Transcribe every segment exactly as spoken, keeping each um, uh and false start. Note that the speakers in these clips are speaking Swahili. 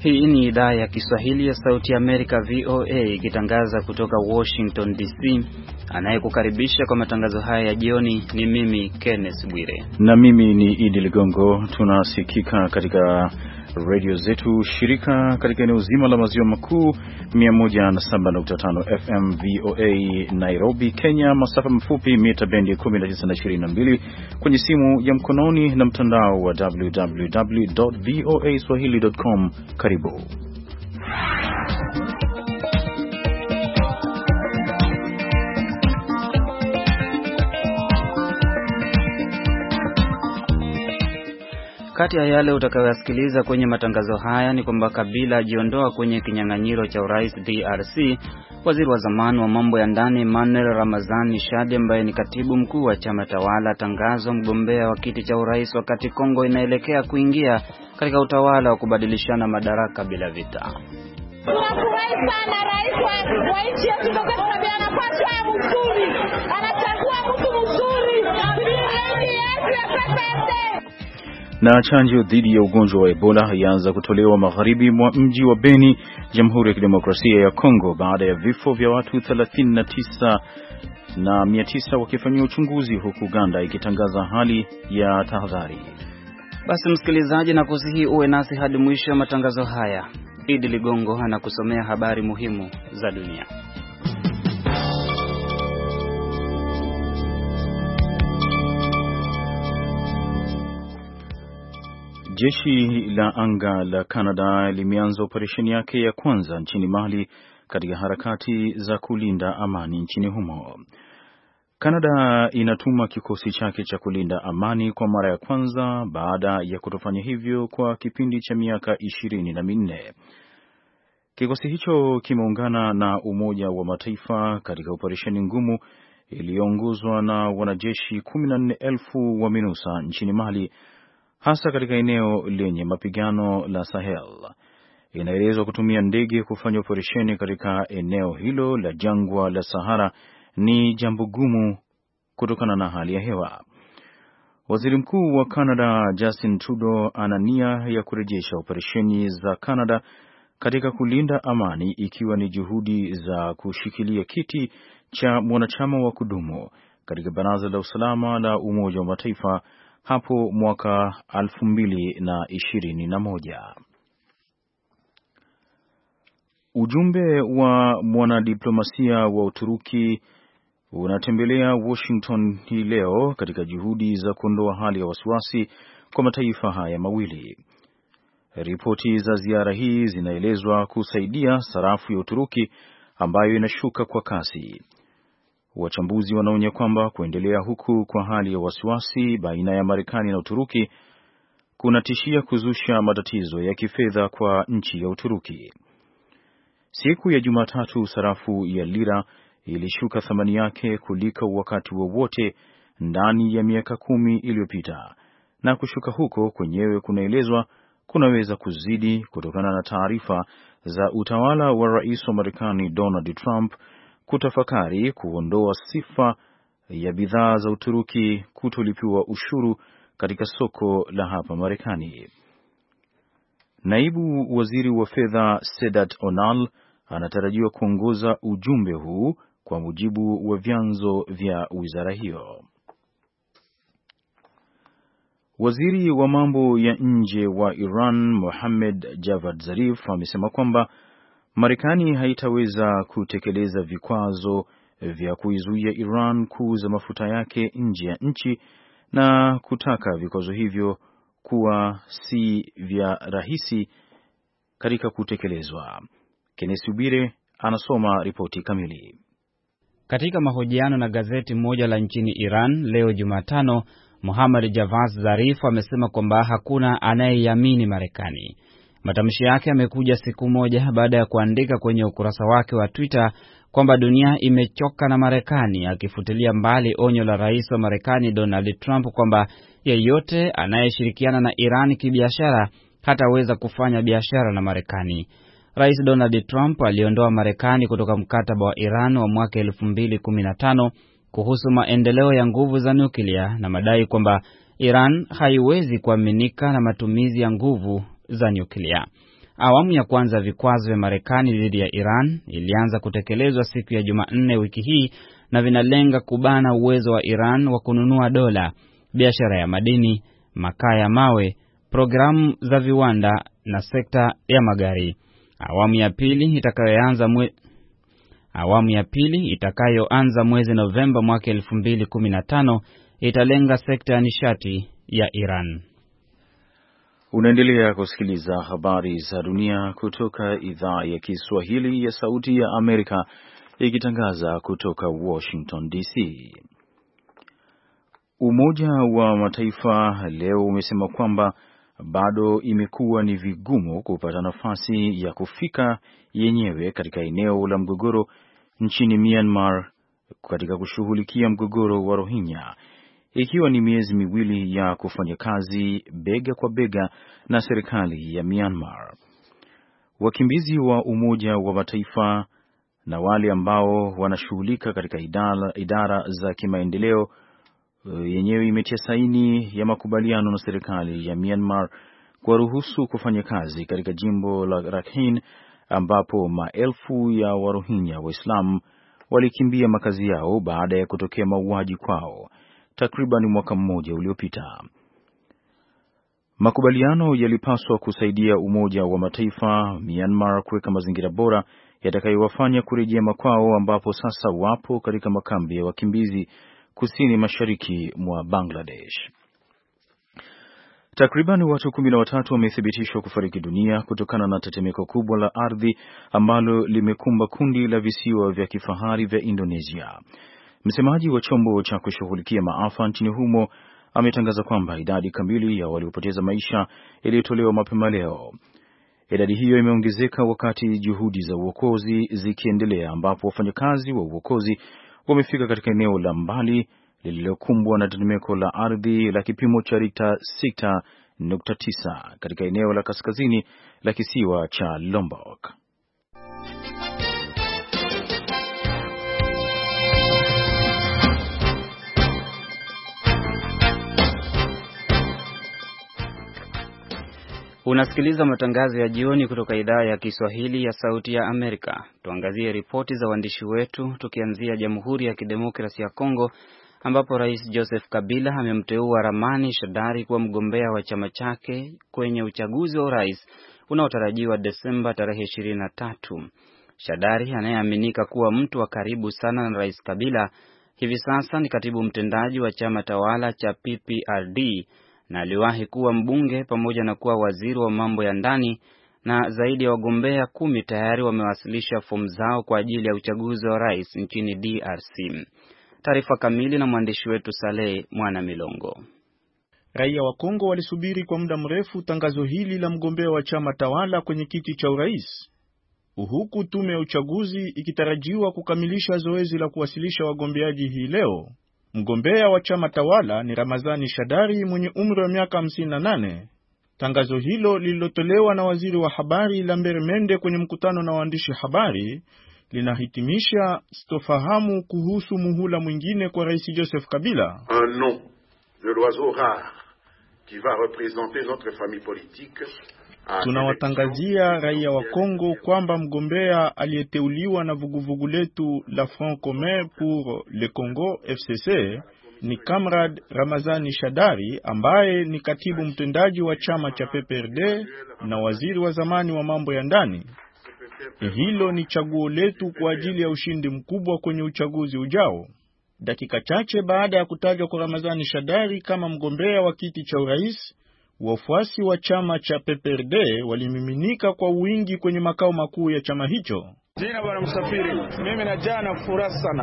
Hii ni idhaa ya Kiswahili ya Sauti ya Amerika V O A ikitangaza kutoka Washington D C. Anayekukaribisha kwa matangazo haya ya jioni ni mimi Kenneth Bwire. Na mimi ni Idi Ligongo. Tunasikika katika radio zetu shirika katika eneo zima la maziwa makuu, mia moja na saba nukta tano F M V O A Nairobi, Kenya, masafa mafupi mita bendi kumi na tisa na ishirini na mbili, kwenye simu ya mkononi na mtandao wa w w w dot voa swahili dot com. Karibu. Kati ya yale utakayosikiliza kwenye matangazo haya ni kwamba Kabila ajiondoa kwenye kinyang'anyiro cha urais D R C. Waziri wa zamani wa mambo ya ndani Emmanuel Ramazani Shade, ambaye ni katibu mkuu wa chama tawala, tangazo mgombea wa kiti cha urais wakati Kongo inaelekea kuingia katika utawala wa kubadilishana madaraka bila vita. Tunafurahi sana rais wa nchi yetu kwa sababu anapaswa ya mzuri. Anachagua mtu mzuri. Na chanjo dhidi ya ugonjwa wa Ebola yaanza kutolewa magharibi mwa mji wa Beni, Jamhuri ya Kidemokrasia ya Kongo, baada ya vifo vya watu thelathini na tisa na mia tisa wakifanywa uchunguzi, huku Uganda ikitangaza hali ya tahadhari. Basi msikilizaji, na kusihi uwe nasi hadi mwisho wa matangazo haya. Idi Ligongo anakusomea habari muhimu za dunia. Jeshi la anga la Canada limeanza operesheni yake ya kwanza nchini Mali katika harakati za kulinda amani nchini humo. Canada inatuma kikosi chake cha kulinda amani kwa mara ya kwanza baada ya kutofanya hivyo kwa kipindi cha miaka ishirini na minne. Kikosi hicho kimeungana na Umoja wa Mataifa katika operesheni ngumu iliyoongozwa na wanajeshi kumi na nne elfu wa MINUSA nchini Mali, hasa katika eneo lenye mapigano la Sahel. Inaelezwa kutumia ndege kufanya operesheni katika eneo hilo la jangwa la Sahara ni jambo gumu kutokana na hali ya hewa. Waziri Mkuu wa Canada Justin Trudeau ana nia ya kurejesha operesheni za Canada katika kulinda amani, ikiwa ni juhudi za kushikilia kiti cha mwanachama wa kudumu katika Baraza la Usalama la Umoja wa Mataifa hapo mwaka elfu mbili na ishirini na moja. Ujumbe wa mwanadiplomasia wa Uturuki unatembelea Washington hii leo katika juhudi za kuondoa hali ya wasiwasi kwa mataifa haya mawili. Ripoti za ziara hii zinaelezwa kusaidia sarafu ya Uturuki ambayo inashuka kwa kasi. Wachambuzi wanaonya kwamba kuendelea huku kwa hali ya wasiwasi baina ya Marekani na Uturuki kunatishia kuzusha matatizo ya kifedha kwa nchi ya Uturuki. Siku ya Jumatatu, sarafu ya lira ilishuka thamani yake kuliko wakati wowote ndani ya miaka kumi iliyopita, na kushuka huko kwenyewe kunaelezwa kunaweza kuzidi kutokana na taarifa za utawala wa rais wa Marekani Donald Trump kutafakari kuondoa sifa ya bidhaa za Uturuki kutolipiwa ushuru katika soko la hapa Marekani. Naibu waziri wa fedha Sedat Onal anatarajiwa kuongoza ujumbe huu kwa mujibu wa vyanzo vya wizara hiyo. Waziri wa mambo ya nje wa Iran Mohammad Javad Zarif amesema kwamba Marekani haitaweza kutekeleza vikwazo vya kuizuia Iran kuuza mafuta yake nje ya nchi na kutaka vikwazo hivyo kuwa si vya rahisi katika kutekelezwa. Kenneth Bwire anasoma ripoti kamili. Katika mahojiano na gazeti moja la nchini Iran leo Jumatano, Mohammad Javad Zarif amesema kwamba hakuna anayeiamini Marekani. Matamshi yake yamekuja siku moja baada ya kuandika kwenye ukurasa wake wa Twitter kwamba dunia imechoka na Marekani, akifutilia mbali onyo la rais wa Marekani Donald Trump kwamba yeyote anayeshirikiana na Iran kibiashara hataweza kufanya biashara na Marekani. Rais Donald Trump aliondoa Marekani kutoka mkataba wa Iran wa mwaka elfu mbili kumi na tano kuhusu maendeleo ya nguvu za nyuklia na madai kwamba Iran haiwezi kuaminika na matumizi ya nguvu za nyuklia. Awamu ya kwanza vikwazo vya Marekani dhidi ya Iran ilianza kutekelezwa siku ya Jumanne wiki hii na vinalenga kubana uwezo wa Iran wa kununua dola, biashara ya madini, makaa ya mawe, programu za viwanda na sekta ya magari. Awamu ya pili itakayoanza mwe... Awamu ya pili itakayoanza mwezi Novemba mwaka elfu mbili kumi na tano italenga sekta ya nishati ya Iran. Unaendelea kusikiliza habari za dunia kutoka idhaa ya Kiswahili ya Sauti ya Amerika ikitangaza kutoka Washington D C. Umoja wa Mataifa leo umesema kwamba bado imekuwa ni vigumu kupata nafasi ya kufika yenyewe katika eneo la mgogoro nchini Myanmar katika kushughulikia mgogoro wa Rohingya, ikiwa ni miezi miwili ya kufanya kazi bega kwa bega na serikali ya Myanmar. Wakimbizi wa Umoja wa Mataifa na wale ambao wanashughulika katika idara, idara za kimaendeleo yenyewe imetia saini ya makubaliano na serikali ya Myanmar kwa ruhusu kufanya kazi katika jimbo la Rakhine ambapo maelfu ya Warohingya Waislamu walikimbia makazi yao baada ya kutokea mauaji kwao takriban mwaka mmoja uliopita. Makubaliano yalipaswa kusaidia Umoja wa Mataifa Myanmar kuweka mazingira bora yatakayowafanya kurejea makwao, ambapo sasa wapo katika makambi ya wakimbizi kusini mashariki mwa Bangladesh. Takriban watu kumi na watatu wamethibitishwa kufariki dunia kutokana na tetemeko kubwa la ardhi ambalo limekumba kundi la visiwa vya kifahari vya Indonesia. Msemaji wa chombo cha kushughulikia maafa nchini humo ametangaza kwamba idadi kamili ya waliopoteza maisha iliyotolewa mapema leo. Idadi hiyo imeongezeka wakati juhudi za uokozi zikiendelea, ambapo wafanyakazi wa uokozi wamefika katika eneo la mbali lililokumbwa na tetemeko la ardhi la kipimo cha Richter sita nukta tisa katika eneo la kaskazini la kisiwa cha Lombok. Unasikiliza matangazo ya jioni kutoka idhaa ya Kiswahili ya Sauti ya Amerika. Tuangazie ripoti za waandishi wetu, tukianzia Jamhuri ya Kidemokrasia ya Kongo ambapo Rais Joseph Kabila amemteua Ramani Shadari kuwa mgombea wa chama chake kwenye uchaguzi wa urais unaotarajiwa Desemba tarehe ishirini na tatu. Shadari, anayeaminika kuwa mtu wa karibu sana na Rais Kabila, hivi sasa ni katibu mtendaji wa chama tawala cha P P R D na aliwahi kuwa mbunge pamoja na kuwa waziri wa mambo ya ndani, na zaidi ya wagombea kumi tayari wamewasilisha fomu zao kwa ajili ya uchaguzi wa rais nchini D R C. Taarifa kamili na mwandishi wetu Saleh Mwana Milongo. Raia wa Kongo walisubiri kwa muda mrefu tangazo hili la mgombea wa chama tawala kwenye kiti cha urais, huku tume ya uchaguzi ikitarajiwa kukamilisha zoezi la kuwasilisha wagombeaji hii leo. Mgombea wa chama tawala ni Ramazani Shadari mwenye umri wa miaka hamsini na nane. Tangazo hilo lililotolewa na waziri wa habari Lambert Mende kwenye mkutano na waandishi habari linahitimisha sitofahamu kuhusu muhula mwingine kwa Rais Joseph Kabila. Un nom de l'oiseau rare qui va représenter notre famille politique. Tunawatangazia raia wa Kongo kwamba mgombea aliyeteuliwa na vuguvugu letu la Front Commun pour le Congo F C C ni Kamrad Ramazani Shadari, ambaye ni katibu mtendaji wa chama cha P P R D na waziri wa zamani wa mambo ya ndani. Hilo ni chaguo letu kwa ajili ya ushindi mkubwa kwenye uchaguzi ujao. Dakika chache baada ya kutajwa kwa Ramazani Shadari kama mgombea wa kiti cha urais, wafuasi wa chama cha P P R D walimiminika kwa wingi kwenye makao makuu ya chama hicho. Jina bwana Msafiri, mimi na jana furaha sana.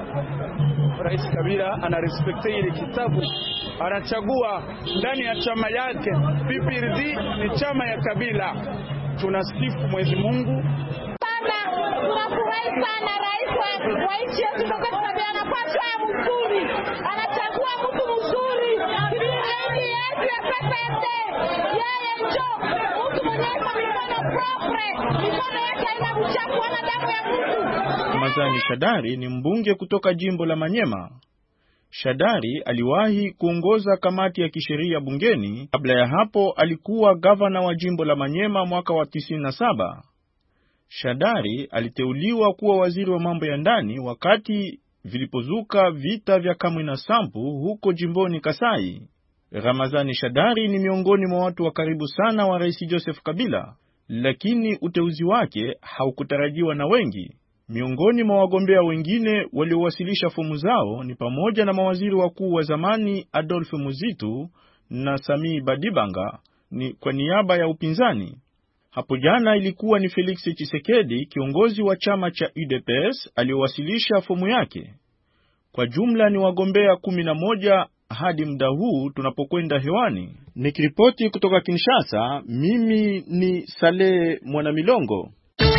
Rais Kabila anarespekte ile kitabu, anachagua ndani ya chama yake. P P R D ni chama ya Kabila. Tunasifu Mwenyezi Mungu. Sana, tunafurahi sana rais wa nchi yetu Joseph Kabila anapata ya mzuri. Anachagua mtu mzuri. Kibindi yetu ya P P R D. Yeye ndio mtu mwenye mikono propre. Mikono yake haina uchafu wala damu ya mtu. Ramazani Shadari ni mbunge kutoka jimbo la Manyema. Shadari aliwahi kuongoza kamati ya kisheria bungeni. Kabla ya hapo alikuwa gavana wa jimbo la Manyema mwaka wa tisini na saba. Shadari aliteuliwa kuwa waziri wa mambo ya ndani wakati vilipozuka vita vya Kamwina Nsapu huko jimboni Kasai. Ramazani Shadari ni miongoni mwa watu wa karibu sana wa Rais Joseph Kabila, lakini uteuzi wake haukutarajiwa na wengi. Miongoni mwa wagombea wengine waliowasilisha fomu zao ni pamoja na mawaziri wakuu wa zamani Adolphe Muzitu na Sami Badibanga ni kwa niaba ya upinzani. Hapo jana ilikuwa ni Felix Tshisekedi, kiongozi wa chama cha U D P S, aliowasilisha fomu yake. Kwa jumla ni wagombea kumi na moja hadi muda huu tunapokwenda hewani. Nikiripoti kutoka Kinshasa, mimi ni Saleh Mwanamilongo.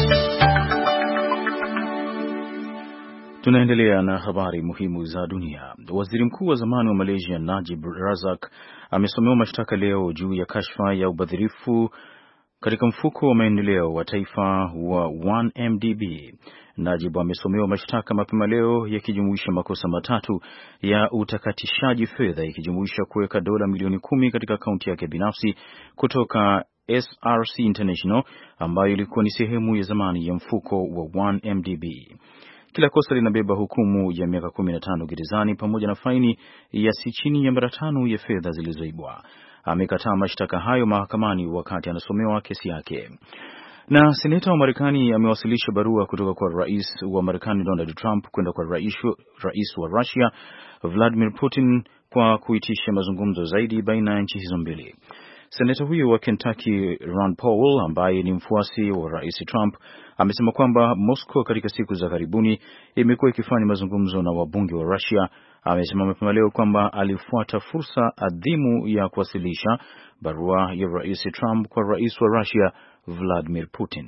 Tunaendelea na habari muhimu za dunia. Waziri mkuu wa zamani wa Malaysia Najib Razak amesomewa mashtaka leo juu ya kashfa ya ubadhirifu katika mfuko wa maendeleo wa taifa wa one M D B. Najib amesomewa mashtaka mapema leo yakijumuisha makosa matatu ya utakatishaji fedha, ikijumuisha kuweka dola milioni kumi katika akaunti yake binafsi kutoka S R C International ambayo ilikuwa ni sehemu ya zamani ya mfuko wa one M D B. Kila kosa linabeba hukumu ya miaka kumi na tano gerezani pamoja na faini ya si chini ya mara tano ya fedha zilizoibwa. Amekataa mashtaka hayo mahakamani wakati anasomewa kesi yake. Na seneta wa Marekani amewasilisha barua kutoka kwa rais wa Marekani Donald Trump kwenda kwa rais, rais wa Russia Vladimir Putin kwa kuitisha mazungumzo zaidi baina ya nchi hizo mbili. Seneta huyo wa Kentucky Ron Paul, ambaye ni mfuasi wa rais Trump, amesema kwamba Moscow katika siku za karibuni imekuwa ikifanya mazungumzo na wabunge wa Russia. Amesema mapema leo kwamba alifuata fursa adhimu ya kuwasilisha barua ya rais Trump kwa rais wa Russia Vladimir Putin.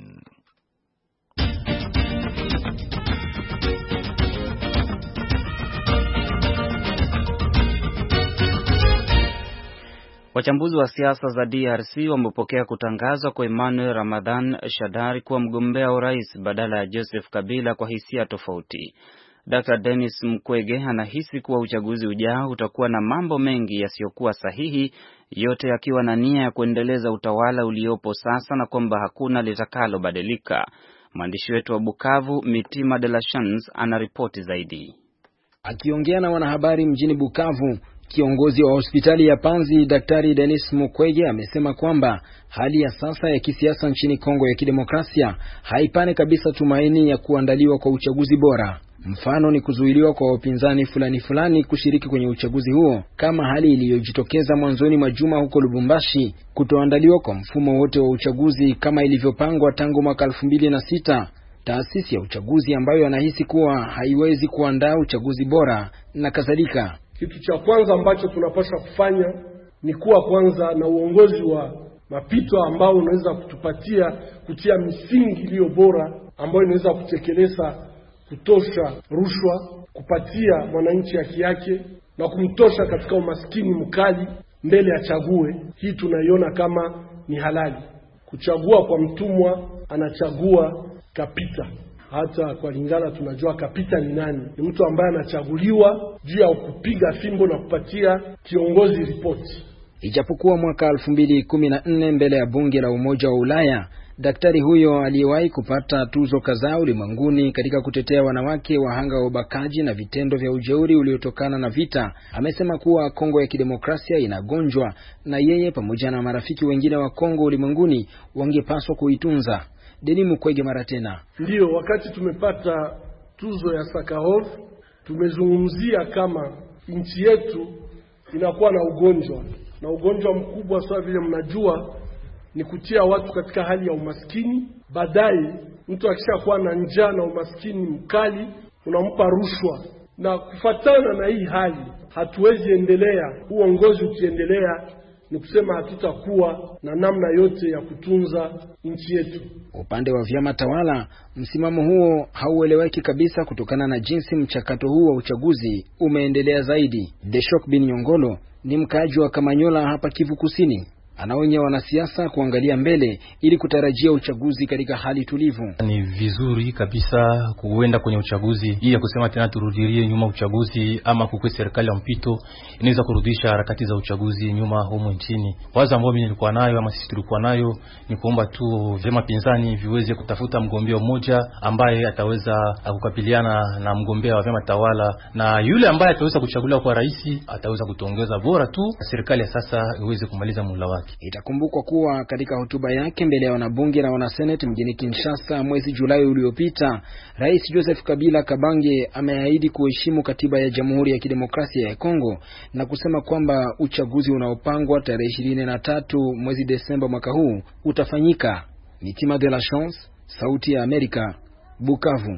Wachambuzi wa siasa za D R C wamepokea kutangazwa kwa Emmanuel Ramadan Shadari kuwa mgombea wa urais badala ya Joseph Kabila kwa hisia tofauti. Doctor Denis Mukwege anahisi kuwa uchaguzi ujao utakuwa na mambo mengi yasiyokuwa sahihi, yote yakiwa na nia ya kuendeleza utawala uliopo sasa na kwamba hakuna litakalo badilika. Mwandishi wetu wa Bukavu Mitima de la Chance anaripoti zaidi. Akiongea na wanahabari mjini Bukavu, kiongozi wa hospitali ya Panzi Daktari Denis Mukwege amesema kwamba hali ya sasa ya kisiasa nchini Kongo ya Kidemokrasia haipane kabisa tumaini ya kuandaliwa kwa uchaguzi bora. Mfano ni kuzuiliwa kwa wapinzani fulani fulani kushiriki kwenye uchaguzi huo, kama hali iliyojitokeza mwanzoni mwa juma huko Lubumbashi, kutoandaliwa kwa mfumo wote wa uchaguzi kama ilivyopangwa tangu mwaka elfu mbili na sita, taasisi ya uchaguzi ambayo anahisi kuwa haiwezi kuandaa uchaguzi bora na kadhalika. Kitu cha kwanza ambacho tunapaswa kufanya ni kuwa kwanza na uongozi wa mapito ambao unaweza kutupatia kutia misingi iliyo bora ambayo inaweza kutekeleza kutosha rushwa, kupatia mwananchi haki yake na kumtosha katika umaskini mkali mbele achague. Hii tunaiona kama ni halali. Kuchagua kwa mtumwa anachagua kapita. Hata kwa Lingala tunajua kapita ni nani. Ni mtu ambaye anachaguliwa juu ya kupiga fimbo na kupatia kiongozi ripoti. Ijapokuwa mwaka elfu mbili kumi na nne mbele ya bunge la Umoja wa Ulaya, daktari huyo aliyewahi kupata tuzo kadhaa ulimwenguni katika kutetea wanawake wahanga wa ubakaji na vitendo vya ujeuri uliotokana na vita, amesema kuwa Kongo ya Kidemokrasia inagonjwa na yeye pamoja na marafiki wengine wa Kongo ulimwenguni wangepaswa kuitunza. Denis Mukwege mara tena. Ndio wakati tumepata tuzo ya Sakharov tumezungumzia kama nchi yetu inakuwa na ugonjwa, na ugonjwa mkubwa sawa vile mnajua ni kutia watu katika hali ya umaskini. Baadaye mtu akishakuwa na njaa na umaskini mkali unampa rushwa, na kufatana na hii hali hatuwezi endelea. Uongozi ukiendelea ni kusema hatutakuwa na namna yote ya kutunza nchi yetu. Upande wa vyama tawala, msimamo huo haueleweki kabisa kutokana na jinsi mchakato huu wa uchaguzi umeendelea zaidi. Deshok bin Nyongolo ni mkaaji wa Kamanyola hapa Kivu Kusini. Anaonya wanasiasa kuangalia mbele ili kutarajia uchaguzi katika hali tulivu. Ni vizuri kabisa kuenda kwenye uchaguzi ili ya kusema tena turudilie nyuma uchaguzi ama kukwe serikali ya mpito inaweza kurudisha harakati za uchaguzi nyuma humu nchini. Wazo ambao mimi nilikuwa nayo ama sisi tulikuwa nayo ni kuomba tu vyama pinzani viweze kutafuta mgombea mmoja ambaye ataweza kukabiliana na mgombea wa vyama tawala, na yule ambaye ataweza kuchaguliwa kwa rais ataweza kutuongeza bora tu serikali ya sasa iweze kumaliza muhula wake. Itakumbukwa kuwa katika hotuba yake mbele ya wanabunge na wanaseneti mjini Kinshasa mwezi Julai uliopita, Rais Joseph Kabila Kabange ameahidi kuheshimu katiba ya Jamhuri ya Kidemokrasia ya Kongo na kusema kwamba uchaguzi unaopangwa tarehe ishirini na tatu mwezi Desemba mwaka huu utafanyika. Mitima de la Chance, Sauti ya Amerika, Bukavu.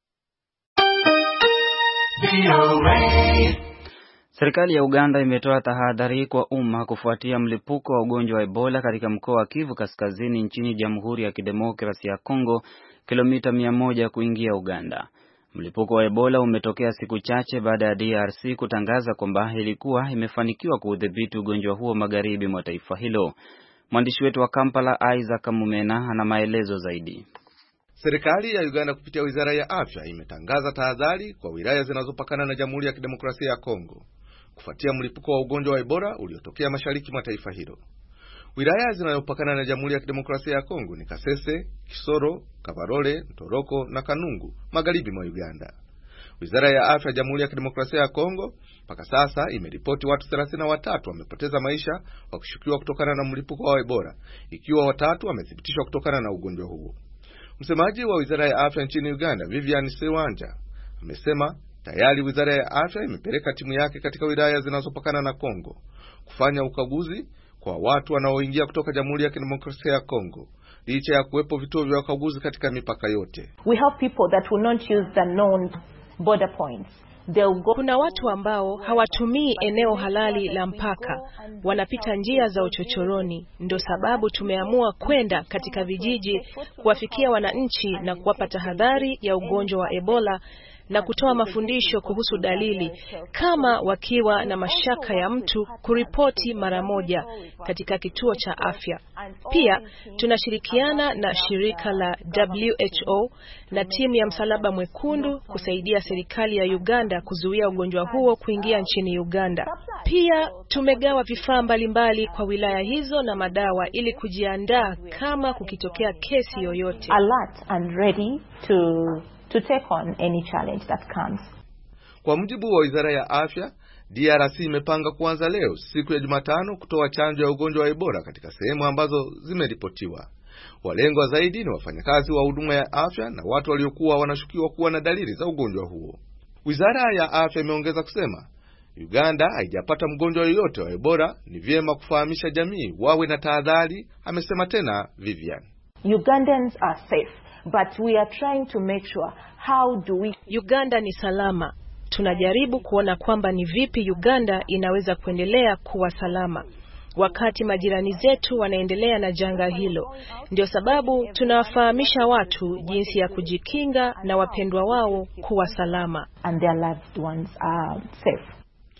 Serikali ya Uganda imetoa tahadhari kwa umma kufuatia mlipuko wa ugonjwa wa Ebola katika mkoa wa Kivu Kaskazini nchini Jamhuri ya Kidemokrasia ya Kongo, kilomita mia moja kuingia Uganda. Mlipuko wa Ebola umetokea siku chache baada ya D R C kutangaza kwamba ilikuwa imefanikiwa kuudhibiti ugonjwa huo magharibi mwa taifa hilo. Mwandishi wetu wa Kampala Isaac Mumena ana maelezo zaidi. Serikali ya Uganda kupitia Wizara ya Afya imetangaza tahadhari kwa wilaya zinazopakana na Jamhuri ya Kidemokrasia ya Kongo kufuatia mlipuko wa ugonjwa wa Ebola uliotokea mashariki mwa taifa hilo. Wilaya zinazopakana na Jamhuri ya Kidemokrasia ya Kongo ni Kasese, Kisoro, Kabarole, Ntoroko na Kanungu magharibi mwa Uganda. Wizara ya Afya ya Jamhuri ya Kidemokrasia ya Kongo mpaka sasa imeripoti watu thelathini na watatu wamepoteza maisha wakishukiwa kutokana na mlipuko wa Ebola, ikiwa watatu wamethibitishwa kutokana na ugonjwa huo. Msemaji wa Wizara ya Afya nchini Uganda, Vivian Sewanja, amesema tayari Wizara ya Afya imepeleka timu yake katika wilaya zinazopakana na Kongo kufanya ukaguzi kwa watu wanaoingia kutoka Jamhuri ya Kidemokrasia ya Kongo, licha ya kuwepo vituo vya ukaguzi katika mipaka yote. We have people that will not use the known border points. Kuna watu ambao hawatumii eneo halali la mpaka, wanapita njia za uchochoroni. Ndio sababu tumeamua kwenda katika vijiji kuwafikia wananchi na kuwapa tahadhari ya ugonjwa wa Ebola na kutoa mafundisho kuhusu dalili, kama wakiwa na mashaka ya mtu kuripoti mara moja katika kituo cha afya. Pia tunashirikiana na shirika la W H O na timu ya Msalaba Mwekundu kusaidia serikali ya Uganda kuzuia ugonjwa huo kuingia nchini Uganda. Pia tumegawa vifaa mbalimbali kwa wilaya hizo na madawa ili kujiandaa kama kukitokea kesi yoyote. Alert and ready to to take on any challenge that comes. Kwa mujibu wa Wizara ya Afya, D R C imepanga kuanza leo siku ya Jumatano kutoa chanjo ya ugonjwa wa Ebola katika sehemu ambazo zimeripotiwa. Walengwa zaidi ni wafanyakazi wa huduma ya afya na watu waliokuwa wanashukiwa kuwa na dalili za ugonjwa huo. Wizara ya Afya imeongeza kusema Uganda haijapata mgonjwa yoyote wa Ebola, ni vyema kufahamisha jamii wawe na tahadhari, amesema tena Vivian. Ugandans are safe, but we are trying to make sure how do we Uganda ni salama. Tunajaribu kuona kwamba ni vipi Uganda inaweza kuendelea kuwa salama wakati majirani zetu wanaendelea na janga hilo. Ndio sababu tunawafahamisha watu jinsi ya kujikinga na wapendwa wao kuwa salama. And their loved ones are safe.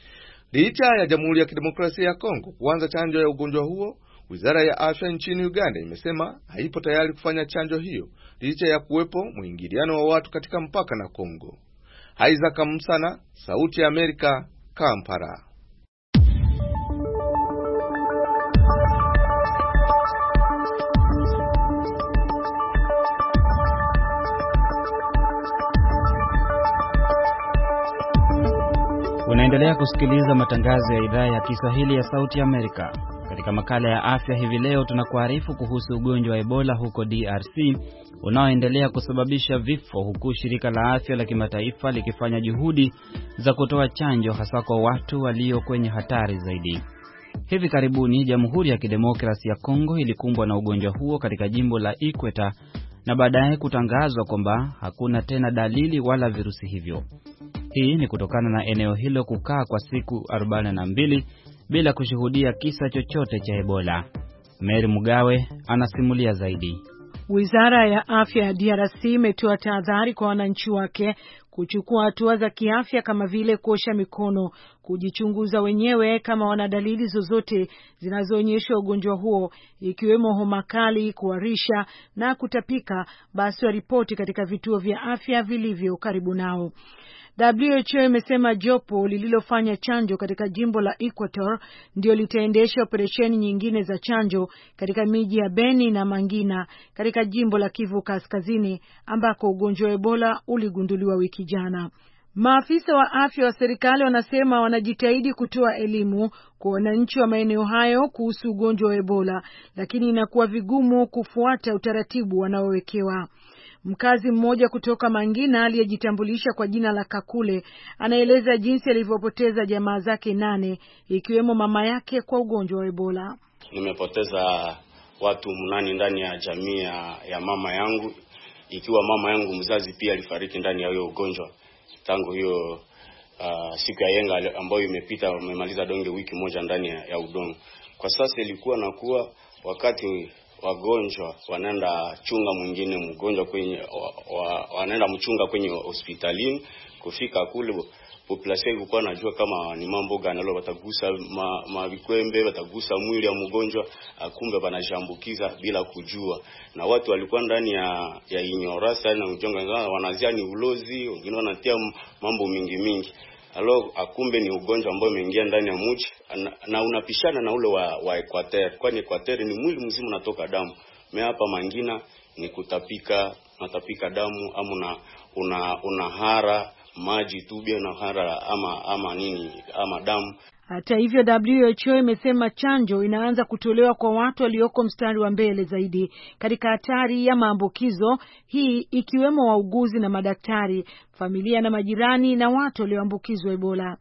Licha ya Jamhuri ya Kidemokrasia ya Kongo kuanza chanjo ya ugonjwa huo, Wizara ya Afya nchini Uganda imesema haipo tayari kufanya chanjo hiyo licha ya kuwepo mwingiliano wa watu katika mpaka na Kongo. Isaac Msana, Sauti ya Amerika, Kampala. Unaendelea kusikiliza matangazo ya idhaa ya Kiswahili ya Sauti ya Amerika. Katika makala ya afya hivi leo tunakuarifu kuhusu ugonjwa wa Ebola huko D R C unaoendelea kusababisha vifo, huku shirika la afya la kimataifa likifanya juhudi za kutoa chanjo hasa kwa watu walio kwenye hatari zaidi. Hivi karibuni Jamhuri ya Kidemokrasia ya Kongo ilikumbwa na ugonjwa huo katika jimbo la Ikweta na baadaye kutangazwa kwamba hakuna tena dalili wala virusi hivyo. Hii ni kutokana na eneo hilo kukaa kwa siku arobaini na mbili bila kushuhudia kisa chochote cha Ebola. Mary Mugawe anasimulia zaidi. Wizara ya Afya ya D R C imetoa tahadhari kwa wananchi wake kuchukua hatua za kiafya kama vile kuosha mikono, kujichunguza wenyewe kama wana dalili zozote zinazoonyesha ugonjwa huo, ikiwemo homa kali, kuharisha na kutapika, basi waripoti katika vituo vya afya vilivyo karibu nao. W H O imesema jopo lililofanya chanjo katika jimbo la Equator ndio litaendesha operesheni nyingine za chanjo katika miji ya Beni na Mangina katika jimbo la Kivu Kaskazini ambako ugonjwa wa Ebola uligunduliwa wiki jana. Maafisa wa afya wa serikali wanasema wanajitahidi kutoa elimu kwa wananchi wa maeneo hayo kuhusu ugonjwa wa Ebola, lakini inakuwa vigumu kufuata utaratibu wanaowekewa. Mkazi mmoja kutoka Mangina aliyejitambulisha kwa jina la Kakule anaeleza jinsi alivyopoteza jamaa zake nane ikiwemo mama yake kwa ugonjwa wa Ebola. Nimepoteza watu mnane ndani ya jamii ya mama yangu, ikiwa mama yangu mzazi pia alifariki ndani ya hiyo ugonjwa. Tangu hiyo uh, siku ya yenga ambayo imepita, wamemaliza donge wiki moja ndani ya, ya udongo. Kwa sasa ilikuwa na kuwa wakati wagonjwa wanaenda chunga mwingine mgonjwa kwenye wa, wa, wanaenda mchunga kwenye hospitalini, kufika kule population ilikuwa najua kama ni mambo gani leo watagusa mavikwembe ma watagusa mwili ya mgonjwa, akumbe wanashambukiza bila kujua. Na watu walikuwa ndani ya ya ignorance na mjonga, wanazia ni ulozi, wengine wanatia mambo mingi mingi. Alo akumbe ni ugonjwa ambao umeingia ndani ya mji na, na unapishana na ule wa, wa Equateur. Kwani Equateur ni mwili mzima unatoka damu. Mimi hapa Mangina ni kutapika, natapika damu ama una una unahara maji tubia na hara ama ama nini ama damu. Hata hivyo W H O imesema chanjo inaanza kutolewa kwa watu walioko mstari wa mbele zaidi katika hatari ya maambukizo, hii ikiwemo wauguzi na madaktari, familia na majirani na watu walioambukizwa Ebola.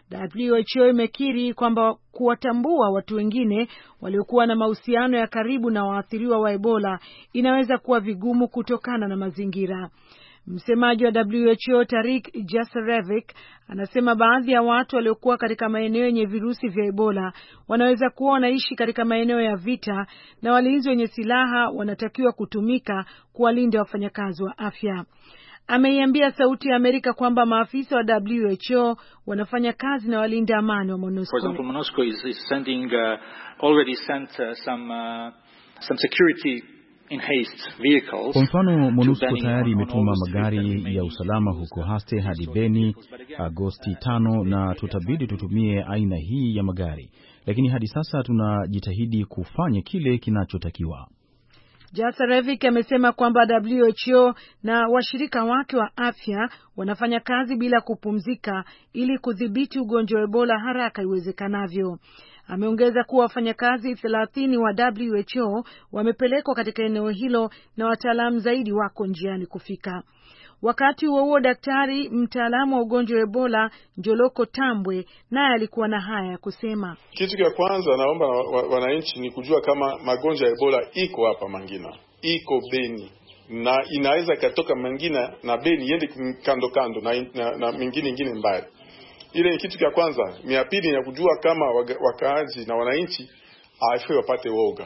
W H O imekiri kwamba kuwatambua watu wengine waliokuwa na mahusiano ya karibu na waathiriwa wa Ebola inaweza kuwa vigumu kutokana na mazingira. Msemaji wa W H O Tarik Jasarevic anasema baadhi ya watu waliokuwa katika maeneo yenye virusi vya Ebola wanaweza kuwa wanaishi katika maeneo ya vita na walinzi wenye silaha wanatakiwa kutumika kuwalinda wafanyakazi wa afya. Ameiambia Sauti ya Amerika kwamba maafisa wa W H O wanafanya kazi na walinda amani wa MONUSCO. For example, MONUSCO is, is sending uh, already sent uh, some uh, some security in haste vehicles. Kwa mfano, MONUSCO tayari imetuma magari ya usalama huko Haste hadi Beni Agosti tano, na tutabidi tutumie aina hii ya magari, lakini hadi sasa tunajitahidi kufanya kile kinachotakiwa. Jasarevic amesema kwamba W H O na washirika wake wa afya wanafanya kazi bila kupumzika ili kudhibiti ugonjwa wa Ebola haraka iwezekanavyo. Ameongeza kuwa wafanyakazi thelathini wa W H O wamepelekwa katika eneo hilo na wataalamu zaidi wako njiani kufika. Wakati huo huo, daktari mtaalamu wa ugonjwa wa Ebola Njoloko Tambwe naye alikuwa na haya ya kusema. Kitu cha kwanza naomba wananchi ni kujua kama magonjwa ya Ebola iko hapa Mangina, iko Beni, na inaweza katoka Mangina na Beni yende kando kando na, na, na mingine ingine mbali. Ile ni kitu cha kwanza. Mia pili ya kujua kama wakaazi na wananchi haifai wapate woga,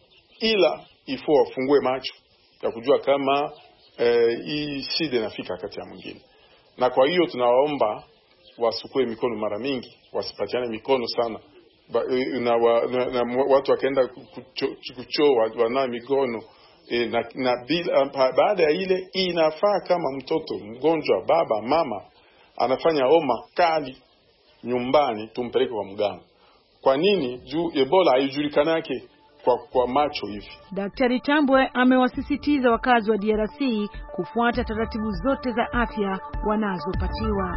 ila ifo wafungue macho ya kujua kama eh, hii shida inafika kati ya mwingine. Na kwa hiyo tunawaomba wasukue mikono mara mingi, wasipatiane mikono sana. Ba, na, wa, na, na watu wakaenda kuchoo wana mikono e, na, na bila, baada ya ile inafaa kama mtoto mgonjwa, baba mama anafanya homa kali nyumbani, tumpeleke kwa mganga. Kwa nini? Juu Ebola haijulikanake kwa kwa macho hivi. Daktari Tambwe amewasisitiza wakazi wa D R C kufuata taratibu zote za afya wanazopatiwa.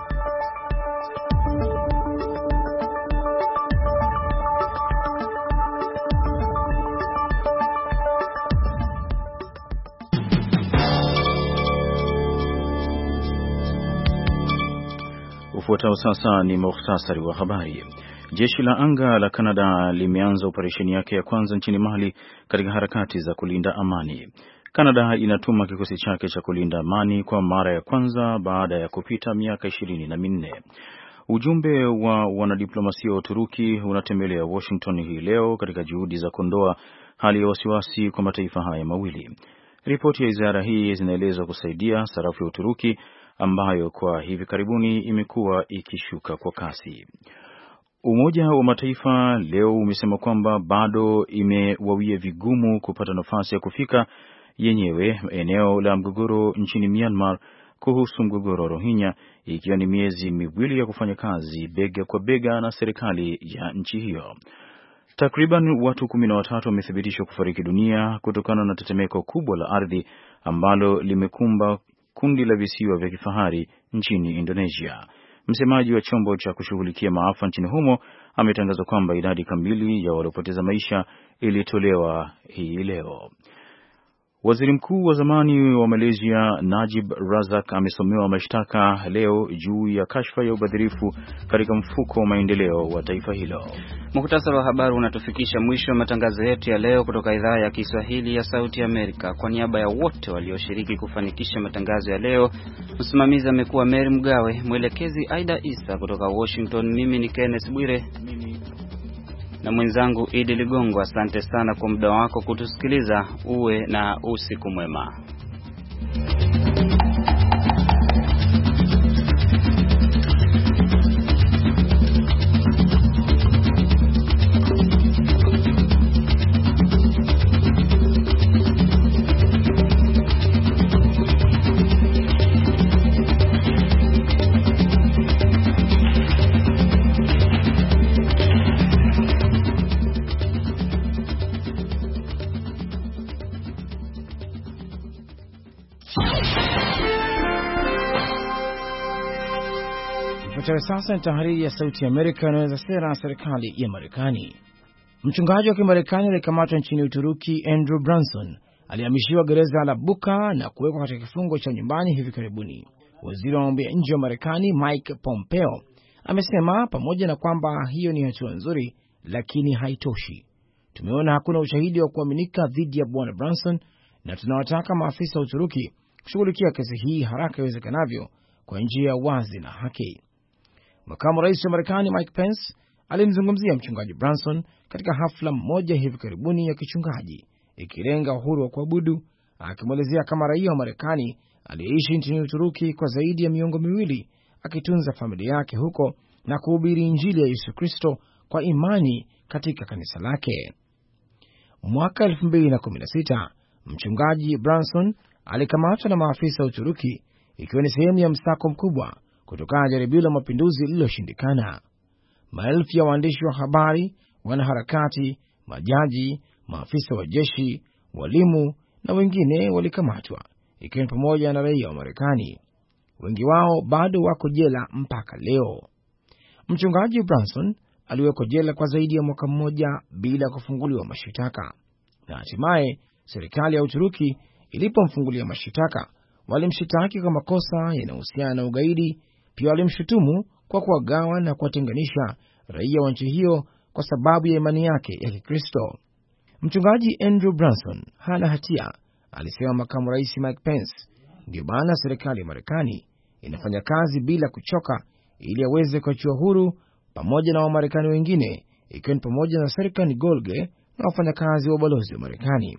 Ufuatao sasa ni mukhtasari wa habari. Jeshi la anga la Canada limeanza operesheni yake ya kwanza nchini Mali katika harakati za kulinda amani. Canada inatuma kikosi chake cha kulinda amani kwa mara ya kwanza baada ya kupita miaka ishirini na minne. Ujumbe wa wanadiplomasia wa Uturuki unatembelea Washington hii leo katika juhudi za kuondoa hali ya wasiwasi kwa mataifa haya mawili. Ripoti ya wizara hii zinaeleza kusaidia sarafu ya Uturuki ambayo kwa hivi karibuni imekuwa ikishuka kwa kasi. Umoja wa Mataifa leo umesema kwamba bado imewawia vigumu kupata nafasi ya kufika yenyewe eneo la mgogoro nchini Myanmar kuhusu mgogoro wa Rohingya, ikiwa ni miezi miwili ya kufanya kazi bega kwa bega na serikali ya nchi hiyo. Takriban watu kumi na watatu wamethibitishwa kufariki dunia kutokana na tetemeko kubwa la ardhi ambalo limekumba kundi la visiwa vya kifahari nchini Indonesia. Msemaji wa chombo cha kushughulikia maafa nchini humo ametangaza kwamba idadi kamili ya waliopoteza maisha ilitolewa hii leo. Waziri mkuu wa zamani wa Malaysia Najib Razak amesomewa mashtaka leo juu ya kashfa ya ubadhirifu katika mfuko wa maendeleo wa taifa hilo. Muhtasari wa habari unatufikisha mwisho wa matangazo yetu ya leo kutoka idhaa ya Kiswahili ya Sauti Amerika. Kwa niaba ya wote walioshiriki kufanikisha matangazo ya leo, msimamizi amekuwa Mary Mgawe, mwelekezi Aida Isa. Kutoka Washington, mimi ni Kenneth Bwire na mwenzangu Idi Ligongo. Asante sana kwa muda wako kutusikiliza. Uwe na usiku mwema. Sasa ni tahariri ya Sauti ya Amerika inaweza sera na serikali ya Marekani. Mchungaji wa Kimarekani aliyekamatwa nchini Uturuki Andrew Branson alihamishiwa gereza la Buka na kuwekwa katika kifungo cha nyumbani hivi karibuni. Waziri wa mambo ya nje wa Marekani Mike Pompeo amesema pamoja na kwamba hiyo ni hatua nzuri, lakini haitoshi. Tumeona hakuna ushahidi wa kuaminika dhidi ya bwana Branson na tunawataka maafisa wa Uturuki kushughulikia kesi hii haraka iwezekanavyo kwa njia wazi na haki. Makamu rais wa Marekani Mike Pence alimzungumzia mchungaji Branson katika hafla moja hivi karibuni ya kichungaji ikilenga uhuru wa kuabudu, akimwelezea kama raia wa Marekani aliyeishi nchini Uturuki kwa zaidi ya miongo miwili akitunza familia yake huko na kuhubiri Injili ya Yesu Kristo kwa imani katika kanisa lake. Mwaka elfu mbili na kumi na sita mchungaji Branson alikamatwa na maafisa wa Uturuki ikiwa ni sehemu ya msako mkubwa kutokana na jaribio la mapinduzi lililoshindikana. Maelfu ya waandishi wa habari, wanaharakati, majaji, maafisa wa jeshi, walimu na wengine walikamatwa, ikiwa ni pamoja na raia wa Marekani. Wengi wao bado wako jela mpaka leo. Mchungaji Branson aliwekwa jela kwa zaidi ya mwaka mmoja bila kufunguliwa mashitaka, na hatimaye serikali ya Uturuki ilipomfungulia mashitaka walimshitaki kwa makosa yanayohusiana na ugaidi. Pia walimshutumu kwa kuwagawa na kuwatenganisha raia wa nchi hiyo kwa sababu ya imani yake ya Kikristo. Mchungaji Andrew Branson hana hatia, alisema makamu rais Mike Pence. Ndio maana serikali ya Marekani inafanya kazi bila kuchoka ili aweze kuachiwa huru pamoja na Wamarekani wengine, ikiwa ni pamoja na Serkan Golge na wafanyakazi wa ubalozi wa Marekani.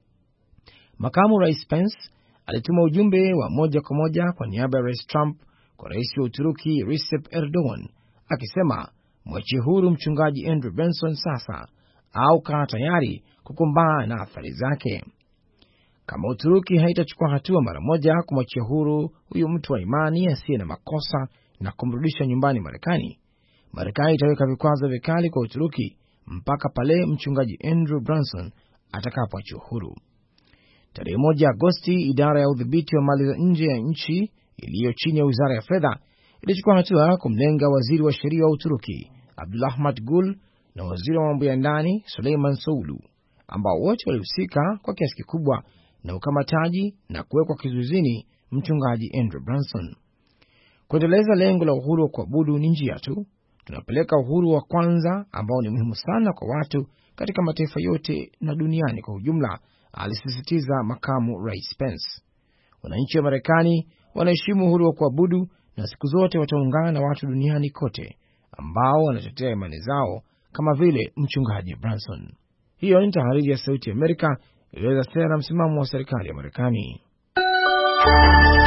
Makamu rais Pence alituma ujumbe wa moja kwa moja kwa niaba ya Rais Trump kwa rais wa Uturuki Recep Erdogan akisema mwachie huru mchungaji Andrew Branson sasa au kaa tayari kukumbana na athari zake. Kama Uturuki haitachukua hatua mara moja kumwachia huru huyu mtu wa imani asiye na makosa na kumrudisha nyumbani Marekani, Marekani itaweka vikwazo vikali kwa Uturuki mpaka pale mchungaji Andrew Branson atakapoachiwa huru. Tarehe moja Agosti, idara ya udhibiti wa mali za nje ya nchi iliyo chini ya wizara ya fedha ilichukua hatua kumlenga waziri wa sheria wa Uturuki Abdulahmat Gül na waziri wa mambo ya ndani Süleyman Soylu, ambao wote walihusika kwa kiasi kikubwa na ukamataji na kuwekwa kizuizini mchungaji Andrew Branson. Kuendeleza lengo la uhuru wa kuabudu ni njia tu. Tunapeleka uhuru wa kwanza ambao ni muhimu sana kwa watu katika mataifa yote na duniani kwa ujumla, alisisitiza makamu rais Pence. Wananchi wa Marekani wanaheshimu uhuru wa kuabudu na siku zote wataungana na watu duniani kote ambao wanatetea imani zao kama vile mchungaji Branson. Hiyo ni tahariri ya Sauti ya Amerika iliyoeleza sera na msimamo wa serikali ya Marekani.